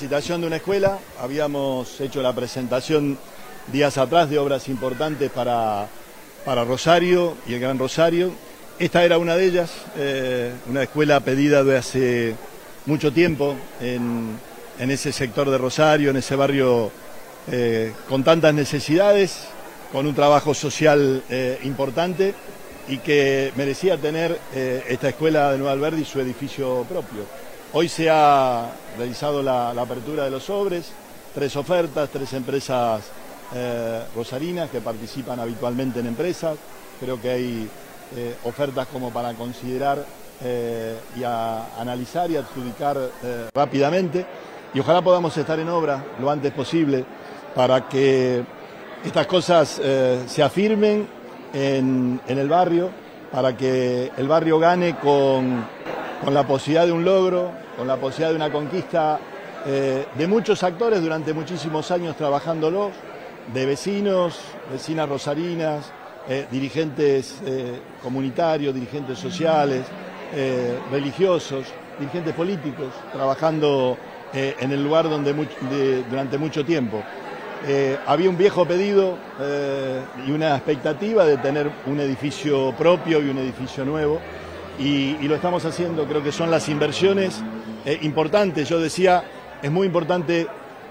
licitación de una escuela, habíamos hecho la presentación días atrás de obras importantes para Rosario y el Gran Rosario. Esta era una de ellas, una escuela pedida de hace mucho tiempo en ese sector de Rosario, en ese barrio con tantas necesidades, con un trabajo social importante y que merecía tener esta escuela de Nueva Alberdi su edificio propio. Hoy se ha realizado la apertura de los sobres, 3 ofertas, 3 empresas rosarinas que participan habitualmente en empresas. Creo que hay ofertas como para considerar y analizar y adjudicar rápidamente, y ojalá podamos estar en obra lo antes posible para que estas cosas se afirmen en el barrio, para que el barrio gane con la posibilidad de un logro, con la posibilidad de una conquista de muchos actores durante muchísimos años trabajándolo, de vecinos, vecinas rosarinas, dirigentes comunitarios, dirigentes sociales, religiosos, dirigentes políticos, trabajando en el lugar durante mucho tiempo. Había un viejo pedido y una expectativa de tener un edificio propio y un edificio nuevo, y lo estamos haciendo. Creo que son las inversiones importantes. Yo decía, es muy importante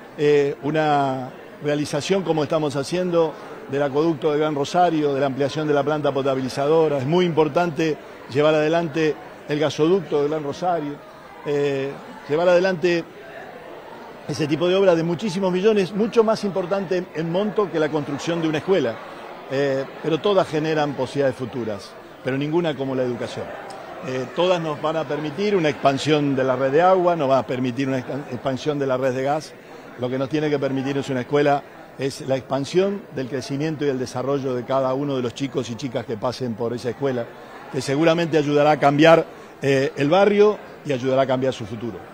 una realización como estamos haciendo del acueducto de Gran Rosario, de la ampliación de la planta potabilizadora. Es muy importante llevar adelante el gasoducto de Gran Rosario, llevar adelante ese tipo de obras de muchísimos millones, mucho más importante en monto que la construcción de una escuela, pero todas generan posibilidades futuras, pero ninguna como la educación. Todas nos van a permitir una expansión de la red de agua, nos va a permitir una expansión de la red de gas. Lo que nos tiene que permitir es una escuela, es la expansión del crecimiento y el desarrollo de cada uno de los chicos y chicas que pasen por esa escuela, que seguramente ayudará a cambiar el barrio y ayudará a cambiar su futuro.